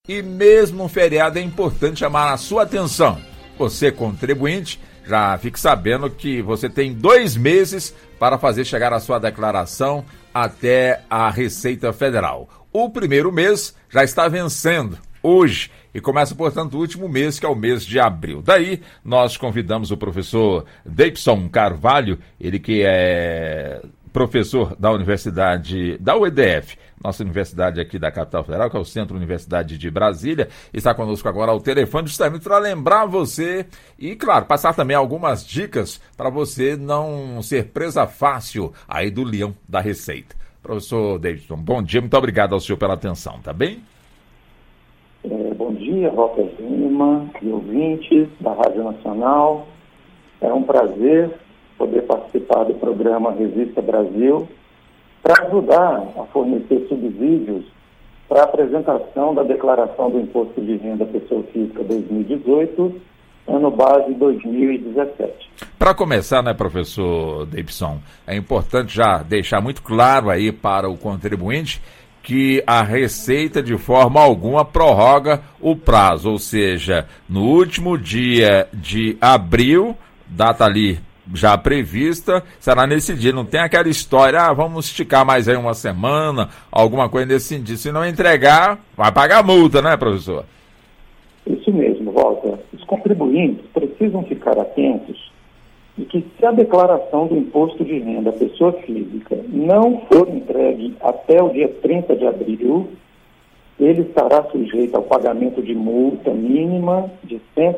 E mesmo um feriado é importante chamar a sua atenção. Você, contribuinte, já fique sabendo que você tem 2 meses para fazer chegar a sua declaração até a Receita Federal. O primeiro mês já está vencendo hoje e começa, portanto, o último mês, que é o mês de abril. Daí, nós convidamos o professor Deipson Carvalho, ele que é professor da Universidade, da UEDF, nossa universidade aqui da capital federal, que é o Centro Universidade de Brasília, está conosco agora ao telefone, justamente para lembrar você e, claro, passar também algumas dicas para você não ser presa fácil aí do leão da Receita. Professor Davidson, bom dia, muito obrigado ao senhor pela atenção, tá bem? Bom dia, Walter Lima e ouvintes da Rádio Nacional. É um prazer poder participar do programa Revista Brasil para ajudar a fornecer subsídios para a apresentação da declaração do Imposto de Renda Pessoa Física 2018, ano base 2017. Para começar, né, professor Deipson, é importante já deixar muito claro aí para o contribuinte que a Receita, de forma alguma, prorroga o prazo, ou seja, no último dia de abril, data ali já prevista, será nesse dia, não tem aquela história, vamos esticar mais aí uma semana, alguma coisa nesse sentido, se não entregar, vai pagar multa, né, professor? Isso mesmo, Walter. Os contribuintes precisam ficar atentos de que se a declaração do Imposto de Renda à pessoa física não for entregue até o dia 30 de abril, ele estará sujeito ao pagamento de multa mínima de R$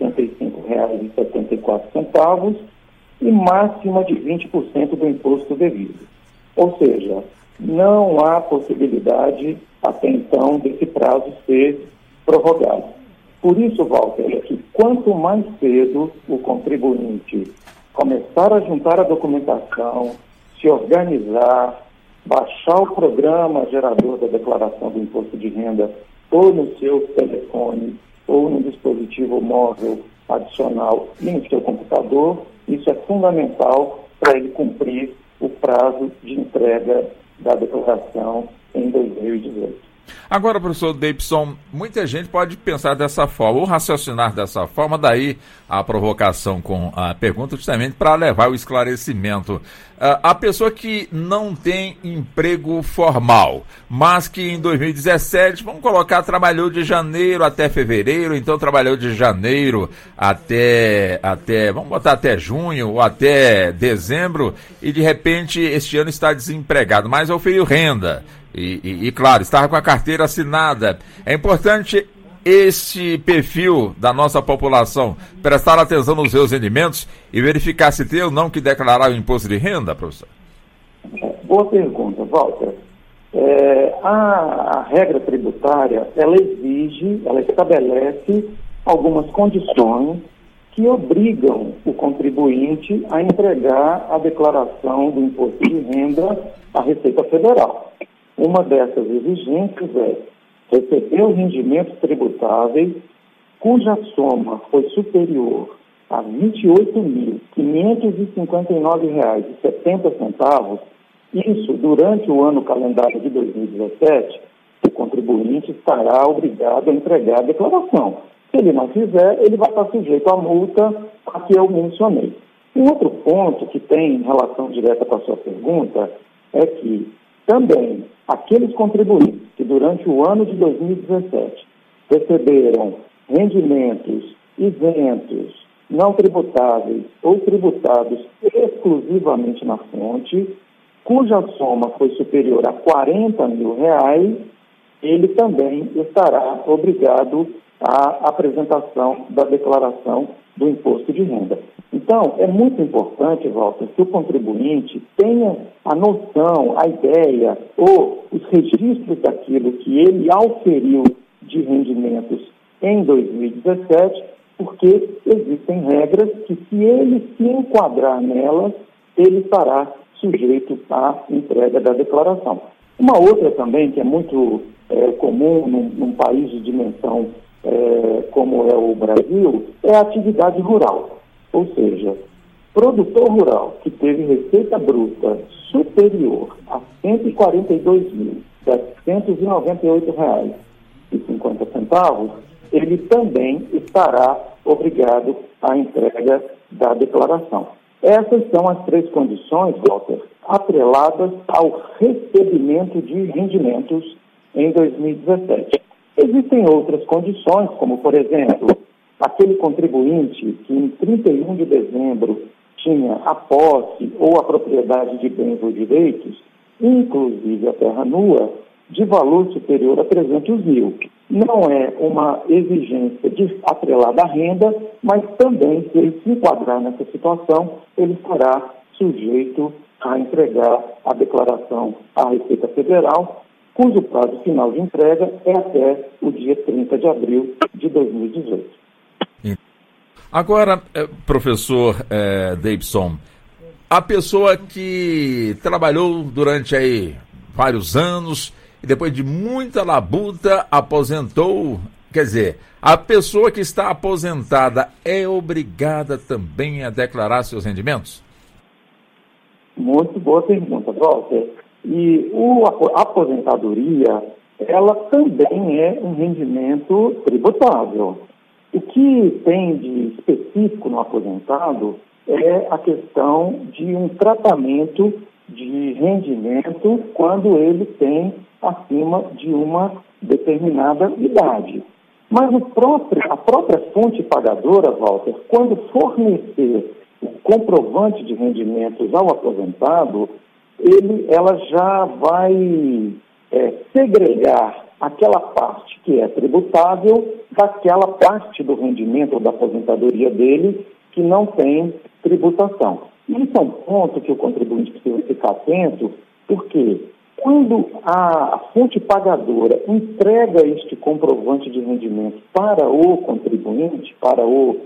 165,74 e máxima de 20% do imposto devido. Ou seja, não há possibilidade até então desse prazo ser prorrogado. Por isso, Walter, é que quanto mais cedo o contribuinte começar a juntar a documentação, se organizar, baixar o programa gerador da declaração do imposto de renda ou no seu telefone ou no dispositivo móvel adicional e no seu computador, isso é fundamental para ele cumprir o prazo de entrega da declaração em 2018. Agora, professor Deipson, muita gente pode pensar dessa forma, ou raciocinar dessa forma, daí a provocação com a pergunta, justamente para levar o esclarecimento. A pessoa que não tem emprego formal, mas que em 2017, vamos colocar, trabalhou de janeiro até fevereiro, então trabalhou de janeiro até vamos botar até junho ou até dezembro, e de repente este ano está desempregado, mas oferiu renda. E claro, estava com a carteira assinada. É importante esse perfil da nossa população prestar atenção nos seus rendimentos e verificar se tem ou não que declarar o imposto de renda, professor? Boa pergunta, Walter. A regra tributária, ela estabelece algumas condições que obrigam o contribuinte a entregar a declaração do imposto de renda à Receita Federal. Uma dessas exigências é receber os rendimentos tributáveis cuja soma foi superior a R$ 28.559,70, isso durante o ano calendário de 2017, o contribuinte estará obrigado a entregar a declaração. Se ele não fizer, ele vai estar sujeito à multa a que eu mencionei. Um outro ponto que tem relação direta com a sua pergunta é que também aqueles contribuintes que durante o ano de 2017 receberam rendimentos isentos, não tributáveis ou tributados exclusivamente na fonte, cuja soma foi superior a R$ 40 mil, ele também estará obrigado à apresentação da declaração do imposto de renda. Então, é muito importante, Walter, que o contribuinte tenha a noção, a ideia ou os registros daquilo que ele auferiu de rendimentos em 2017, porque existem regras que, se ele se enquadrar nelas, ele estará sujeito à entrega da declaração. Uma outra também, que é muito comum num país de dimensão como é o Brasil, é a atividade rural. Ou seja, produtor rural que teve receita bruta superior a R$ 142.798 R$ 1,50, ele também estará obrigado à entrega da declaração. Essas são as 3 condições, Walter, atreladas ao recebimento de rendimentos em 2017. Existem outras condições, como, por exemplo, aquele contribuinte que em 31 de dezembro tinha a posse ou a propriedade de bens ou direitos, inclusive a terra nua, de valor superior a 300 mil. Não é uma exigência atrelada à renda, mas também, se ele se enquadrar nessa situação, ele será sujeito a entregar a declaração à Receita Federal, cujo prazo final de entrega é até o dia 30 de abril de 2018. Agora, professor Davidson, a pessoa que trabalhou durante aí vários anos e depois de muita labuta aposentou, quer dizer, a pessoa que está aposentada é obrigada também a declarar seus rendimentos? Muito boa pergunta, Walter. E a aposentadoria, ela também é um rendimento tributável. O que tem de específico no aposentado é a questão de um tratamento de rendimento quando ele tem acima de uma determinada idade. Mas a própria fonte pagadora, Walter, quando fornecer o comprovante de rendimentos ao aposentado, ela já vai segregar aquela parte que é tributável daquela parte do rendimento ou da aposentadoria dele que não tem tributação. Isso é um ponto que o contribuinte precisa ficar atento, porque quando a fonte pagadora entrega este comprovante de rendimento para o contribuinte, para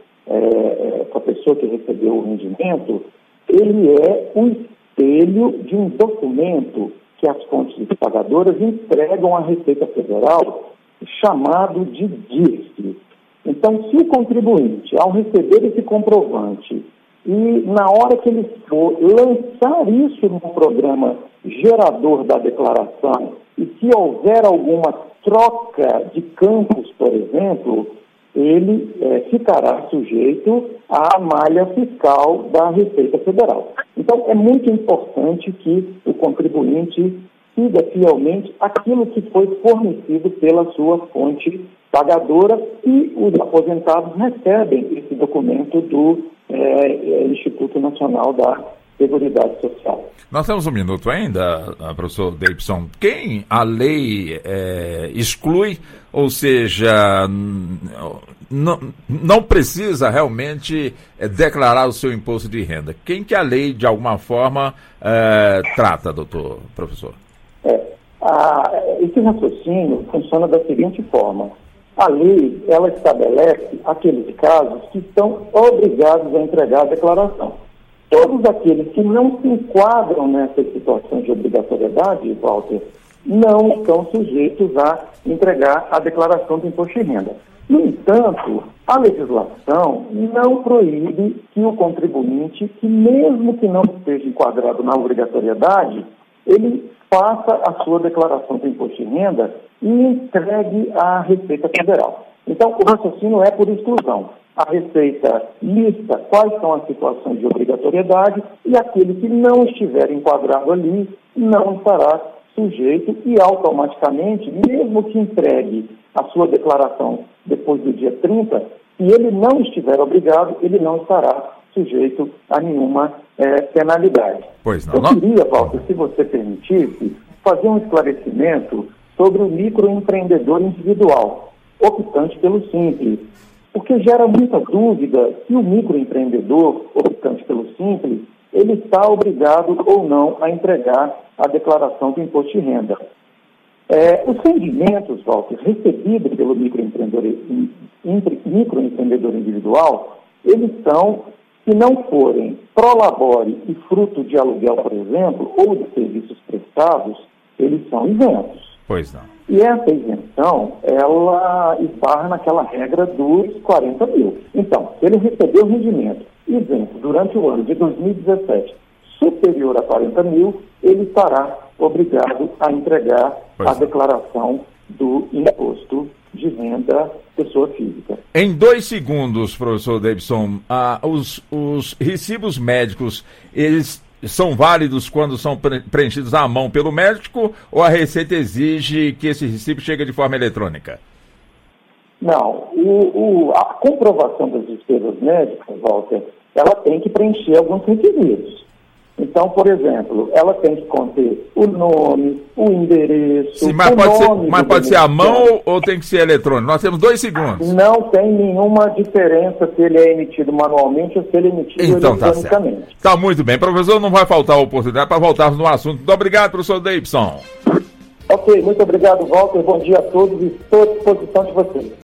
a pessoa que recebeu o rendimento, ele é um espelho de um documento que as fontes pagadoras entregam à Receita Federal, chamado de DIRF. Então, se o contribuinte, ao receber esse comprovante, e na hora que ele for lançar isso no programa gerador da declaração, e se houver alguma troca de campos, por exemplo, ele ficará sujeito à malha fiscal da Receita Federal. Então, é muito importante que o contribuinte siga fielmente aquilo que foi fornecido pela sua fonte pagadora, e os aposentados recebem esse documento do Instituto Nacional da Seguridade Social. Nós temos um minuto ainda, professor Davidson. Quem a lei exclui, ou seja, não precisa realmente declarar o seu imposto de renda? Quem que a lei, de alguma forma, trata, professor? Esse raciocínio funciona da seguinte forma. A lei, ela estabelece aqueles casos que estão obrigados a entregar a declaração. Todos aqueles que não se enquadram nessa situação de obrigatoriedade, Walter, não estão sujeitos a entregar a declaração do imposto de renda. No entanto, a legislação não proíbe que o contribuinte, que mesmo que não esteja enquadrado na obrigatoriedade, ele faça a sua declaração do imposto de renda e entregue à Receita Federal. Então, o raciocínio é por exclusão. A Receita lista quais são as situações de obrigatoriedade e aquele que não estiver enquadrado ali não estará sujeito e automaticamente, mesmo que entregue a sua declaração depois do dia 30, se ele não estiver obrigado, ele não estará sujeito a nenhuma penalidade. Pois não. Eu queria, Walter, se você permitisse, fazer um esclarecimento sobre o microempreendedor individual, optante pelo Simples, porque gera muita dúvida se o microempreendedor, optante pelo Simples, ele está obrigado ou não a entregar a declaração do imposto de renda. Os rendimentos, Walter, recebidos pelo microempreendedor individual, eles são, se não forem prolabore e fruto de aluguel, por exemplo, ou de serviços prestados, eles são isentos. Pois não. E essa isenção, ela esbarra naquela regra dos 40 mil. Então, se ele recebeu rendimento isento durante o ano de 2017 superior a 40 mil, ele estará obrigado a entregar a declaração do imposto de renda pessoa física. Em 2 segundos, professor Davidson, os recibos médicos, eles são válidos quando são preenchidos à mão pelo médico ou a Receita exige que esse recibo chegue de forma eletrônica? Não, a comprovação das despesas médicas, Walter, ela tem que preencher alguns requisitos. Então, por exemplo, ela tem que conter o nome, o endereço, sim, mas pode ser à mão ou tem que ser eletrônico? Nós temos 2 segundos. Não tem nenhuma diferença se ele é emitido manualmente ou se ele é emitido eletronicamente. Tá muito bem. Professor, não vai faltar a oportunidade para voltarmos no assunto. Muito obrigado, professor Davidson. Ok, muito obrigado, Walter. Bom dia a todos e estou à disposição de vocês.